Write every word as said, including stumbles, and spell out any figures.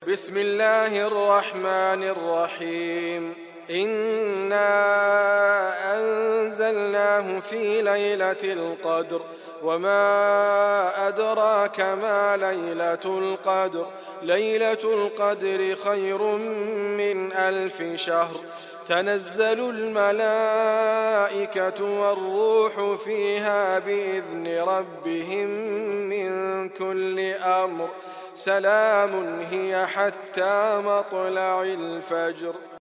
بسم الله الرحمن الرحيم إنا أنزلناه في ليلة القدر وما أدراك ما ليلة القدر ليلة القدر خير من ألف شهر تنزل الملائكة والروح فيها بإذن ربهم من كل أمر سلام هي حتى مطلع الفجر.